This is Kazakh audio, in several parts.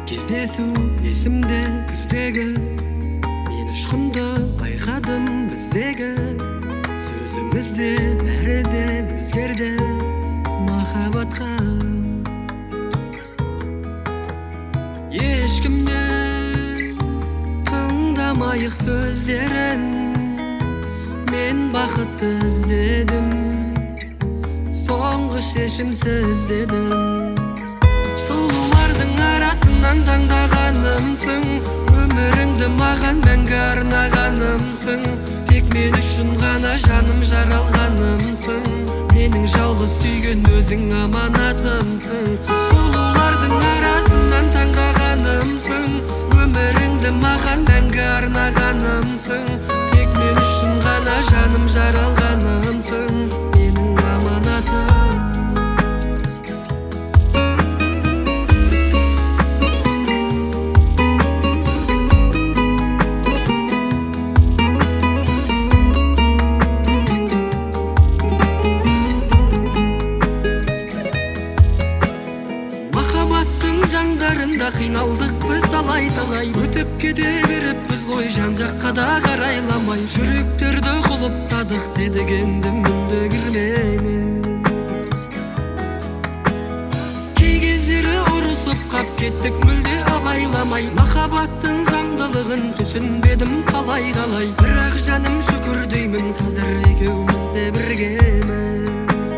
Кездесу есімде күздегі, мен ұшқынды байқадым біздегі. Сөзімізде бәрі де өзгерді махаббатқа. Ешкімде тыңдамайық сөздерін, мен бақытты іздедім, соңғы шешім сіздедім. Сұлулардың арасынан таңдағанымсың, өміріңді маған мәңгі арнағанымсың. Тек мен үшін ғана жаным жаралғанымсың, менің жалғыз сүйген өзің аманатымсың. Сұлулардың арасынан таңдағанымсың, өміріңді маған мәңгі арнағанымсың. Тек мен үшін ғана жаным жаралғанымсың, менің аманатым. Заңдарында қиналдық біз талай-талай, өтіп кете беріп біз ғой жан-жаққа да қарайламай. Жүректерді құлыптадық дедік, енді мүлде кірмеңін. Кей кездері ұрысып қап кеттік мүлде абайламай. Махаббаттың заңдылығын түсінбедім қалай-қалай. Бірақ жаным шүкір деймін, қазір екеуміз де біргеміз.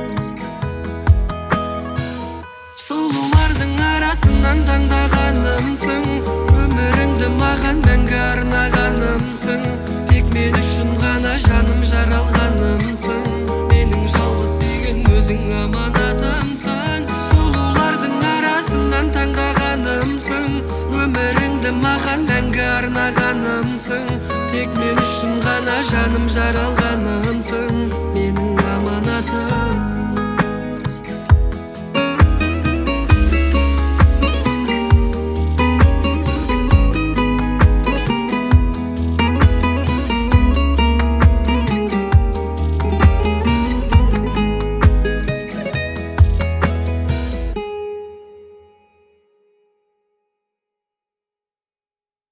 Сұлулардың арасынан таңдағанымсың, өміріңді маған мәңгі арнағанымсың. Тек мен үшін ғана жаным жаралғанымсың, менің жалғыз сүйген өзің аманатымсың. Сұлулардың арасынан таңдағанымсың, өміріңді маған мәңгі арнағанымсың. Тек мен үшін ғана жаным жаралғанымсың.